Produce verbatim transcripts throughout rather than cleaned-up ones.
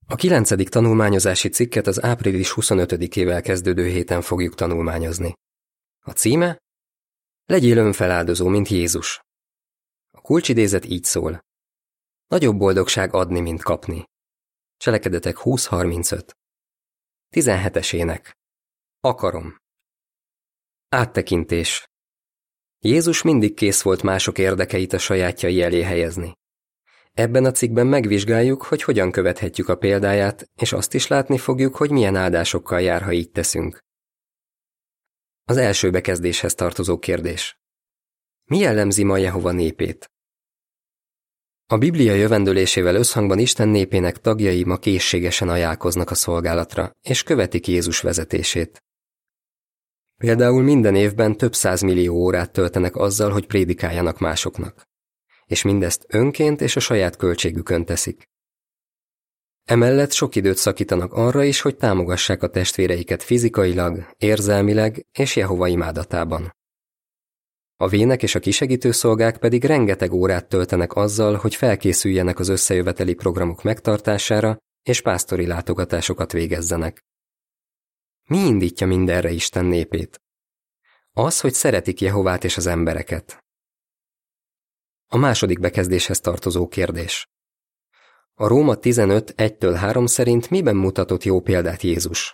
A kilencedik tanulmányozási cikket az április huszonötödikével kezdődő héten fogjuk tanulmányozni. A címe? Legyél önfeláldozó, mint Jézus. A kulcsidézet így szól. Nagyobb boldogság adni, mint kapni. Cselekedetek húsz harmincöt. tizenhetes ének. Akarom. Áttekintés. Jézus mindig kész volt mások érdekeit a sajátjai elé helyezni. Ebben a cikkben megvizsgáljuk, hogy hogyan követhetjük a példáját, és azt is látni fogjuk, hogy milyen áldásokkal jár, ha így teszünk. Az első bekezdéshez tartozó kérdés. Mi jellemzi ma Jehova népét? A Biblia jövendölésével összhangban Isten népének tagjai ma készségesen ajánlkoznak a szolgálatra, és követik Jézus vezetését. Például minden évben több százmillió órát töltenek azzal, hogy prédikáljanak másoknak. És mindezt önként és a saját költségükön teszik. Emellett sok időt szakítanak arra is, hogy támogassák a testvéreiket fizikailag, érzelmileg és Jehova imádatában. A vének és a kisegítő szolgák pedig rengeteg órát töltenek azzal, hogy felkészüljenek az összejöveteli programok megtartására és pásztori látogatásokat végezzenek. Mi indítja mindenre Isten népét? Az, hogy szeretik Jehovát és az embereket. A második bekezdéshez tartozó kérdés. A Róma tizenöt egytől három szerint miben mutatott jó példát Jézus?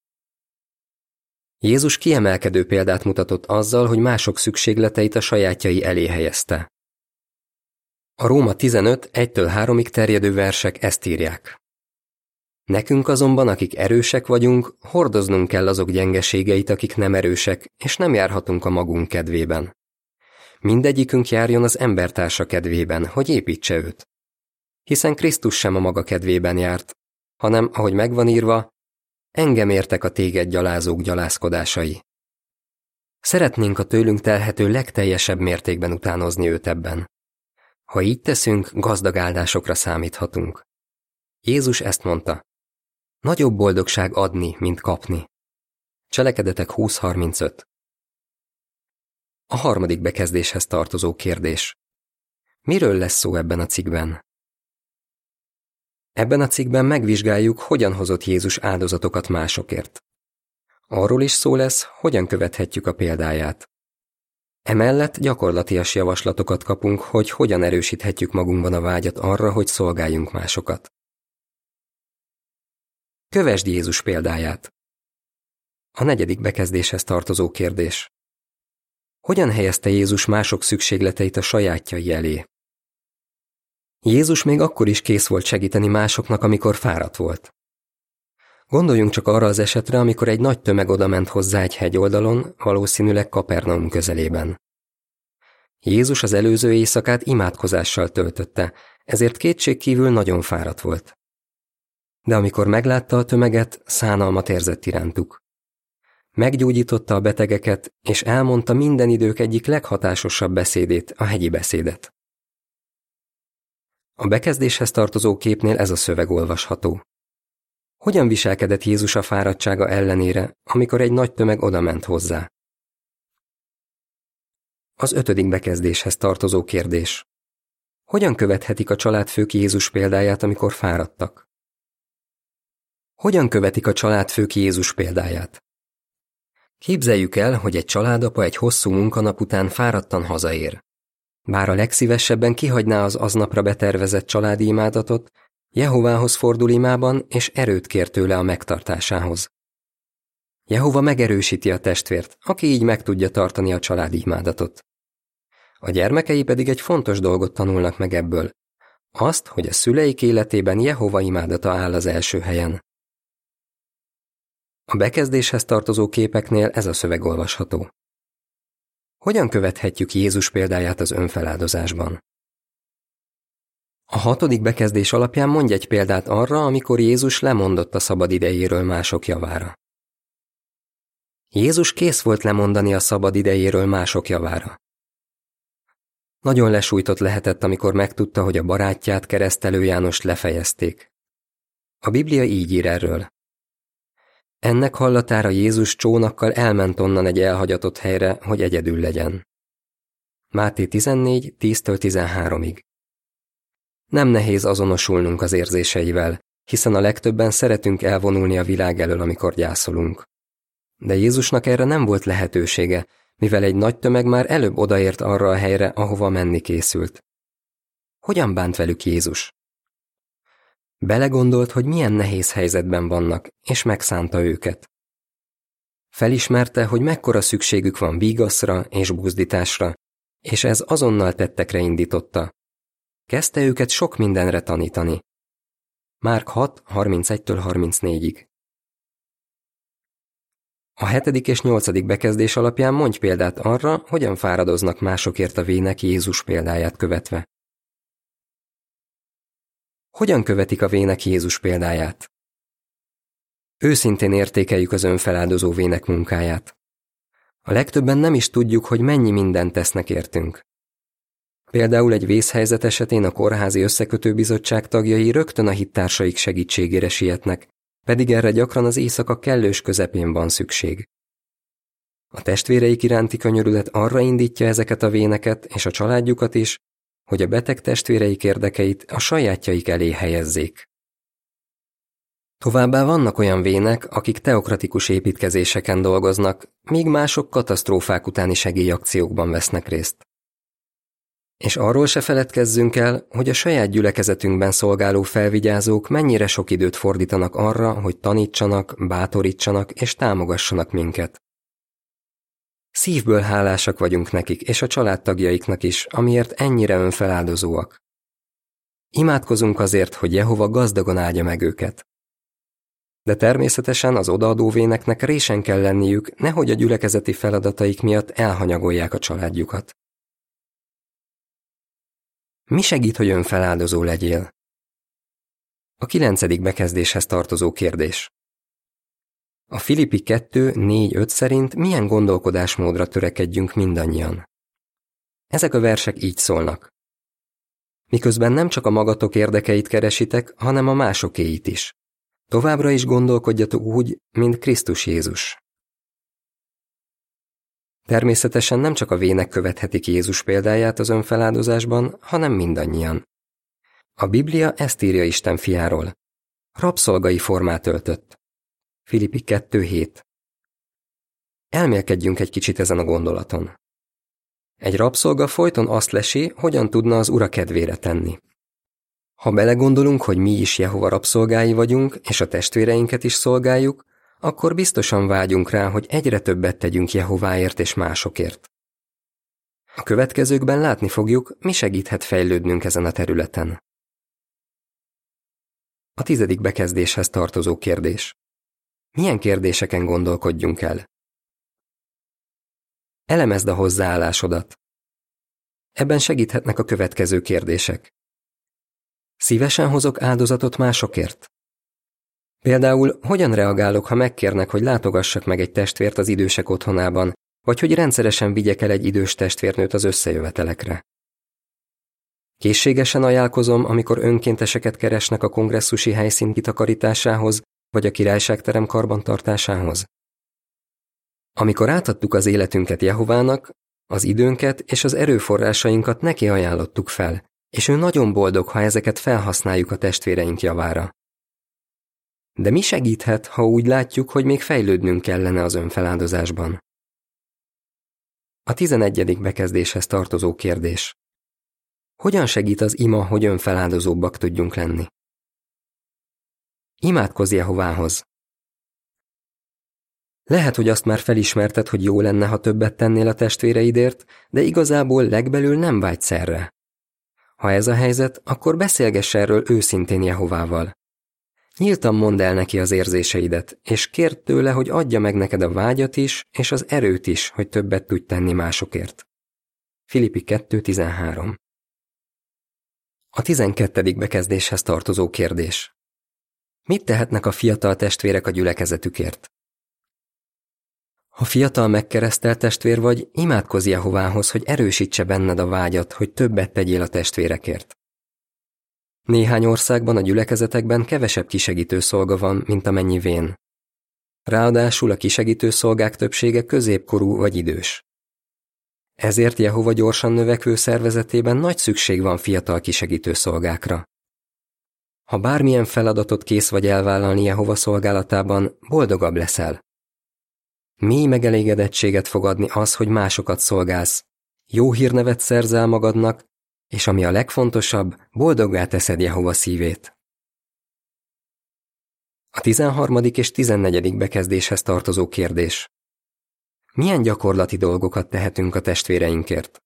Jézus kiemelkedő példát mutatott azzal, hogy mások szükségleteit a sajátjai elé helyezte. A Róma tizenöt egytől háromig terjedő versek ezt írják. Nekünk azonban, akik erősek vagyunk, hordoznunk kell azok gyengeségeit, akik nem erősek, és nem járhatunk a magunk kedvében. Mindegyikünk járjon az embertársa kedvében, hogy építse őt. Hiszen Krisztus sem a maga kedvében járt, hanem, ahogy megvan írva, engem értek a téged gyalázók gyalázkodásai. Szeretnénk a tőlünk telhető legteljesebb mértékben utánozni őt ebben. Ha így teszünk, gazdag áldásokra számíthatunk. Jézus ezt mondta. Nagyobb boldogság adni, mint kapni. Cselekedetek húsz harmincöt. A harmadik bekezdéshez tartozó kérdés. Miről lesz szó ebben a cikkben? Ebben a cikkben megvizsgáljuk, hogyan hozott Jézus áldozatokat másokért. Arról is szó lesz, hogyan követhetjük a példáját. Emellett gyakorlatias javaslatokat kapunk, hogy hogyan erősíthetjük magunkban a vágyat arra, hogy szolgáljunk másokat. Kövesd Jézus példáját. A negyedik bekezdéshez tartozó kérdés. Hogyan helyezte Jézus mások szükségleteit a sajátjai elé? Jézus még akkor is kész volt segíteni másoknak, amikor fáradt volt. Gondoljunk csak arra az esetre, amikor egy nagy tömeg odament hozzá egy hegyoldalon, valószínűleg Kapernaum közelében. Jézus az előző éjszakát imádkozással töltötte, ezért kétségkívül nagyon fáradt volt. De amikor meglátta a tömeget, szánalmat érzett irántuk. Meggyógyította a betegeket, és elmondta minden idők egyik leghatásosabb beszédét, a hegyi beszédet. A bekezdéshez tartozó képnél ez a szöveg olvasható. Hogyan viselkedett Jézus a fáradtsága ellenére, amikor egy nagy tömeg odament hozzá? Az ötödik bekezdéshez tartozó kérdés. Hogyan követhetik a családfők Jézus példáját, amikor fáradtak? Hogyan követik a családfők Jézus példáját? Képzeljük el, hogy egy családapa egy hosszú munkanap után fáradtan hazaér. Bár a legszívesebben kihagyná az aznapra betervezett családi imádatot, Jehovához fordul imában, és erőt kér tőle a megtartásához. Jehova megerősíti a testvért, aki így meg tudja tartani a családi imádatot. A gyermekei pedig egy fontos dolgot tanulnak meg ebből. Azt, hogy a szüleik életében Jehova imádata áll az első helyen. A bekezdéshez tartozó képeknél ez a szöveg olvasható. Hogyan követhetjük Jézus példáját az önfeláldozásban? A hatodik bekezdés alapján mondj egy példát arra, amikor Jézus lemondott a szabad idejéről mások javára. Jézus kész volt lemondani a szabad idejéről mások javára. Nagyon lesújtott lehetett, amikor megtudta, hogy a barátját, Keresztelő Jánost lefejezték. A Biblia így ír erről. Ennek hallatára Jézus csónakkal elment onnan egy elhagyatott helyre, hogy egyedül legyen. Máté tizennégy tíztől tizenháromig. Nem nehéz azonosulnunk az érzéseivel, hiszen a legtöbben szeretünk elvonulni a világ elől, amikor gyászolunk. De Jézusnak erre nem volt lehetősége, mivel egy nagy tömeg már előbb odaért arra a helyre, ahova menni készült. Hogyan bánt velük Jézus? Belegondolt, hogy milyen nehéz helyzetben vannak, és megszánta őket. Felismerte, hogy mekkora szükségük van vígaszra és buzdításra, és ez azonnal tettekre indította. Kezdte őket sok mindenre tanítani. Márk hat, harmincegytől harmincnégyig. A hetedik és nyolcadik bekezdés alapján mondj példát arra, hogyan fáradoznak másokért a vének Jézus példáját követve. Hogyan követik a vének Jézus példáját? Őszintén értékeljük az önfeláldozó vének munkáját. A legtöbben nem is tudjuk, hogy mennyi mindent tesznek értünk. Például egy vészhelyzet esetén a kórházi összekötőbizottság tagjai rögtön a hittársaik segítségére sietnek, pedig erre gyakran az éjszaka kellős közepén van szükség. A testvéreik iránti könyörület arra indítja ezeket a véneket és a családjukat is, hogy a beteg testvéreik érdekeit a sajátjaik elé helyezzék. Továbbá vannak olyan vének, akik teokratikus építkezéseken dolgoznak, míg mások katasztrófák utáni segélyakciókban vesznek részt. És arról se feledkezzünk el, hogy a saját gyülekezetünkben szolgáló felvigyázók mennyire sok időt fordítanak arra, hogy tanítsanak, bátorítsanak és támogassanak minket. Szívből hálásak vagyunk nekik és a családtagjaiknak is, amiért ennyire önfeláldozóak. Imádkozunk azért, hogy Jehova gazdagon áldja meg őket. De természetesen az odaadó véneknek résen kell lenniük, nehogy a gyülekezeti feladataik miatt elhanyagolják a családjukat. Mi segít, hogy önfeláldozó legyél? A kilencedik bekezdéshez tartozó kérdés. A Filippi kettő négy öt szerint milyen gondolkodásmódra törekedjünk mindannyian? Ezek a versek így szólnak. Miközben nem csak a magatok érdekeit keresitek, hanem a másokéit is. Továbbra is gondolkodjatok úgy, mint Krisztus Jézus. Természetesen nem csak a vének követhetik Jézus példáját az önfeláldozásban, hanem mindannyian. A Biblia ezt írja Isten fiáról. Rabszolgai formát öltött. Filippi kettő hét. Elmélkedjünk egy kicsit ezen a gondolaton. Egy rabszolga folyton azt lesi, hogyan tudna az ura kedvére tenni. Ha belegondolunk, hogy mi is Jehova rabszolgái vagyunk, és a testvéreinket is szolgáljuk, akkor biztosan vágyunk rá, hogy egyre többet tegyünk Jehováért és másokért. A következőkben látni fogjuk, mi segíthet fejlődnünk ezen a területen. A tizedik bekezdéshez tartozó kérdés. Milyen kérdéseken gondolkodjunk el? Elemezd a hozzáállásodat. Ebben segíthetnek a következő kérdések. Szívesen hozok áldozatot másokért? Például, hogyan reagálok, ha megkérnek, hogy látogassak meg egy testvért az idősek otthonában, vagy hogy rendszeresen vigyek el egy idős testvérnőt az összejövetelekre? Készségesen ajánlkozom, amikor önkénteseket keresnek a kongresszusi helyszín kitakarításához, vagy a királyságterem karbantartásához? Amikor átadtuk az életünket Jehovának, az időnket és az erőforrásainkat neki ajánlottuk fel, és ő nagyon boldog, ha ezeket felhasználjuk a testvéreink javára. De mi segíthet, ha úgy látjuk, hogy még fejlődnünk kellene az önfeláldozásban? A tizenegyedik bekezdéshez tartozó kérdés. Hogyan segít az ima, hogy önfeláldozóbbak tudjunk lenni? Imádkozz Jehovához. Lehet, hogy azt már felismerted, hogy jó lenne, ha többet tennél a testvéreidért, de igazából legbelül nem vágysz erre. Ha ez a helyzet, akkor beszélgess erről őszintén Jehovával. Nyíltan mondd el neki az érzéseidet, és kérd tőle, hogy adja meg neked a vágyat is, és az erőt is, hogy többet tudj tenni másokért. Filippi kettő tizenhárom. A tizenkettedik bekezdéshez tartozó kérdés. Mit tehetnek a fiatal testvérek a gyülekezetükért? Ha fiatal megkeresztelt testvér vagy, imádkozz Jehovához, hogy erősítse benned a vágyat, hogy többet tegyél a testvérekért. Néhány országban a gyülekezetekben kevesebb kisegítő szolga van, mint amennyi vén. Ráadásul a kisegítő szolgák többsége középkorú vagy idős. Ezért Jehova gyorsan növekvő szervezetében nagy szükség van fiatal kisegítő szolgákra. Ha bármilyen feladatot kész vagy elvállalni Jehova szolgálatában, boldogabb leszel. Mély megelégedettséget fog adni az, hogy másokat szolgálsz, jó hírnevet szerzel magadnak, és ami a legfontosabb, boldoggá teszed Jehova szívét. A tizenharmadik és tizennegyedik bekezdéshez tartozó kérdés. Milyen gyakorlati dolgokat tehetünk a testvéreinkért?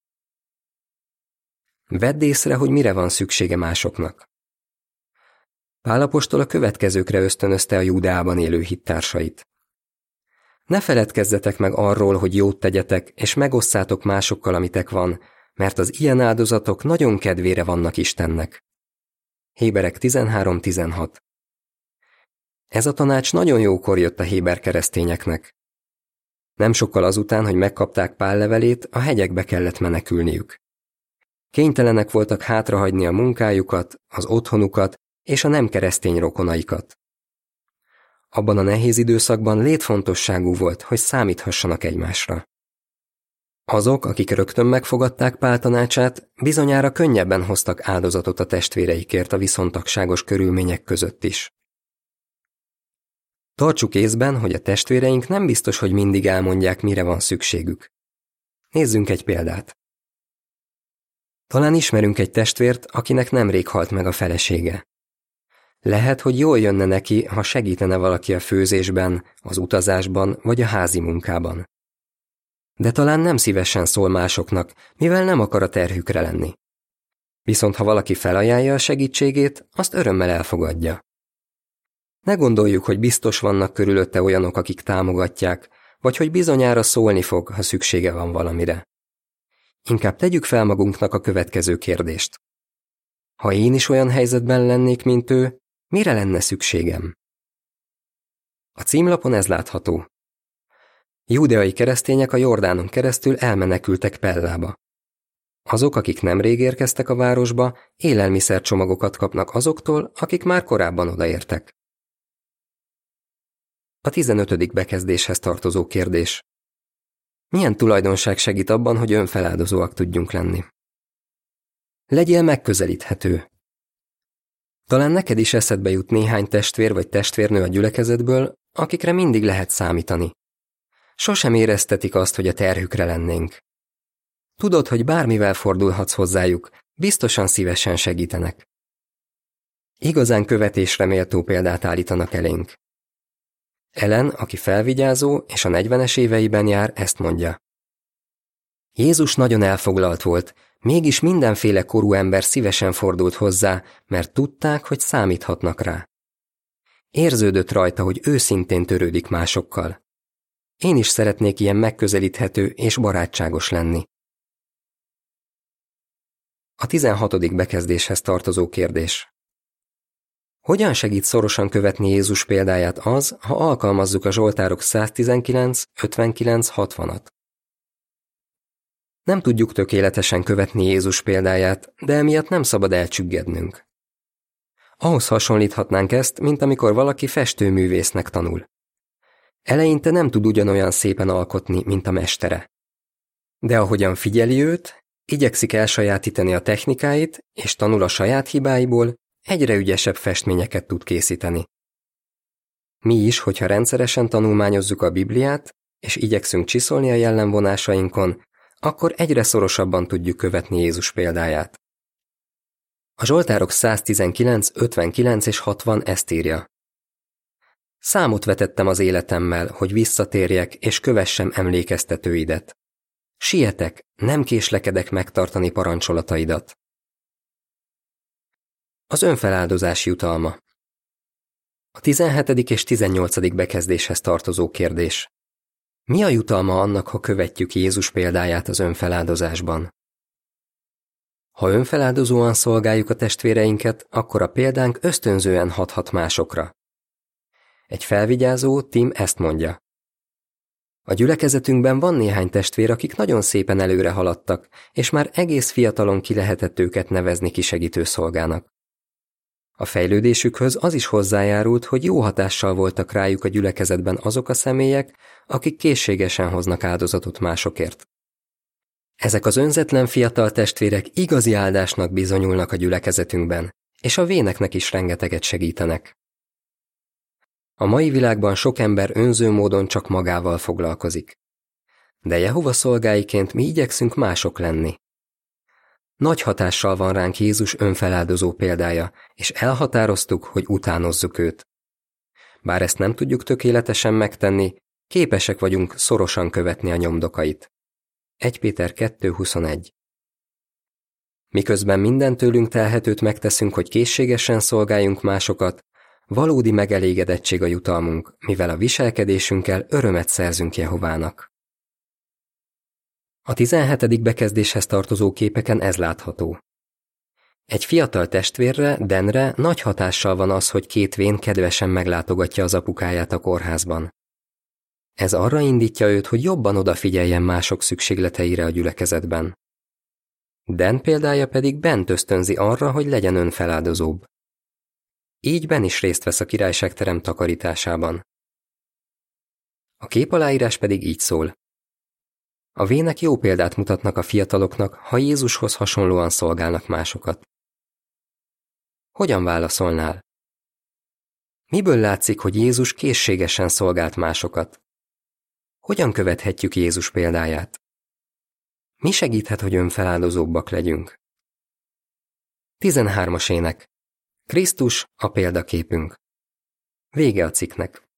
Vedd észre, hogy mire van szüksége másoknak. Pál apostol a következőkre ösztönözte a Júdeában élő hittársait. Ne feledkezzetek meg arról, hogy jót tegyetek, és megosszátok másokkal, amitek van, mert az ilyen áldozatok nagyon kedvére vannak Istennek. Héberek tizenhárom tizenhat. Ez a tanács nagyon jókor jött a héber keresztényeknek. Nem sokkal azután, hogy megkapták Pál levelét, a hegyekbe kellett menekülniük. Kénytelenek voltak hátrahagyni a munkájukat, az otthonukat és a nem keresztény rokonaikat. Abban a nehéz időszakban létfontosságú volt, hogy számíthassanak egymásra. Azok, akik rögtön megfogadták Pál tanácsát, bizonyára könnyebben hoztak áldozatot a testvéreikért a viszontagságos körülmények között is. Tartsuk észben, hogy a testvéreink nem biztos, hogy mindig elmondják, mire van szükségük. Nézzünk egy példát. Talán ismerünk egy testvért, akinek nemrég halt meg a felesége. Lehet, hogy jól jönne neki, ha segítene valaki a főzésben, az utazásban vagy a házi munkában. De talán nem szívesen szól másoknak, mivel nem akar a terhükre lenni. Viszont ha valaki felajánlja a segítségét, azt örömmel elfogadja. Ne gondoljuk, hogy biztos vannak körülötte olyanok, akik támogatják, vagy hogy bizonyára szólni fog, ha szüksége van valamire. Inkább tegyük fel magunknak a következő kérdést. Ha én is olyan helyzetben lennék, mint ő, mire lenne szükségem? A címlapon ez látható. Júdeai keresztények a Jordánon keresztül elmenekültek Pellába. Azok, akik nemrég érkeztek a városba, élelmiszercsomagokat kapnak azoktól, akik már korábban odaértek. A tizenötödik bekezdéshez tartozó kérdés. Milyen tulajdonság segít abban, hogy önfeláldozóak tudjunk lenni? Legyél megközelíthető. Talán neked is eszedbe jut néhány testvér vagy testvérnő a gyülekezetből, akikre mindig lehet számítani. Sosem éreztetik azt, hogy a terhükre lennénk. Tudod, hogy bármivel fordulhatsz hozzájuk, biztosan szívesen segítenek. Igazán követésre méltó példát állítanak elénk. Ellen, aki felvigyázó és a negyvenes éveiben jár, ezt mondja. Jézus nagyon elfoglalt volt, mégis mindenféle korú ember szívesen fordult hozzá, mert tudták, hogy számíthatnak rá. Érződött rajta, hogy őszintén törődik másokkal. Én is szeretnék ilyen megközelíthető és barátságos lenni. A tizenhatodik bekezdéshez tartozó kérdés. Hogyan segít szorosan követni Jézus példáját az, ha alkalmazzuk a Zsoltárok száztizenkilenc, ötvenkilenc, hatvanat? Nem tudjuk tökéletesen követni Jézus példáját, de emiatt nem szabad elcsüggednünk. Ahhoz hasonlíthatnánk ezt, mint amikor valaki festőművésznek tanul. Eleinte nem tud ugyanolyan szépen alkotni, mint a mestere. De ahogyan figyeli őt, igyekszik elsajátítani a technikáit, és tanul a saját hibáiból, egyre ügyesebb festményeket tud készíteni. Mi is, hogyha rendszeresen tanulmányozzuk a Bibliát, és igyekszünk csiszolni a jellemvonásainkon, akkor egyre szorosabban tudjuk követni Jézus példáját. A Zsoltárok száztizenkilenc, ötvenkilenc és hatvan ezt írja. Számot vetettem az életemmel, hogy visszatérjek és kövessem emlékeztetőidet. Sietek, nem késlekedek megtartani parancsolataidat. Az önfeláldozás jutalma. A tizenhetedik és tizennyolcadik bekezdéshez tartozó kérdés. Mi a jutalma annak, ha követjük Jézus példáját az önfeláldozásban? Ha önfeláldozóan szolgáljuk a testvéreinket, akkor a példánk ösztönzően hathat másokra. Egy felvigyázó, Tim ezt mondja. A gyülekezetünkben van néhány testvér, akik nagyon szépen előre haladtak, és már egész fiatalon ki lehetett őket nevezni kisegítő szolgának. A fejlődésükhöz az is hozzájárult, hogy jó hatással voltak rájuk a gyülekezetben azok a személyek, akik készségesen hoznak áldozatot másokért. Ezek az önzetlen fiatal testvérek igazi áldásnak bizonyulnak a gyülekezetünkben, és a véneknek is rengeteget segítenek. A mai világban sok ember önző módon csak magával foglalkozik. De Jehova szolgáiként mi igyekszünk mások lenni. Nagy hatással van ránk Jézus önfeláldozó példája, és elhatároztuk, hogy utánozzuk őt. Bár ezt nem tudjuk tökéletesen megtenni, képesek vagyunk szorosan követni a nyomdokait. Első Péter kettő huszonegy. Miközben minden tőlünk telhetőt megteszünk, hogy készségesen szolgáljunk másokat, valódi megelégedettség a jutalmunk, mivel a viselkedésünkkel örömet szerzünk Jehovának. A tizenhetedik bekezdéshez tartozó képeken ez látható. Egy fiatal testvérre, Denre nagy hatással van az, hogy két vén kedvesen meglátogatja az apukáját a kórházban. Ez arra indítja őt, hogy jobban odafigyeljen mások szükségleteire a gyülekezetben. Dan példája pedig Bent ösztönzi arra, hogy legyen önfeláldozóbb. Így Ben is részt vesz a királyságterem takarításában. A képaláírás pedig így szól. A vének jó példát mutatnak a fiataloknak, ha Jézushoz hasonlóan szolgálnak másokat. Hogyan válaszolnál? Miből látszik, hogy Jézus készségesen szolgált másokat? Hogyan követhetjük Jézus példáját? Mi segíthet, hogy önfeláldozóbbak legyünk? tizenhármas ének. Krisztus a példaképünk. Vége a cikknek.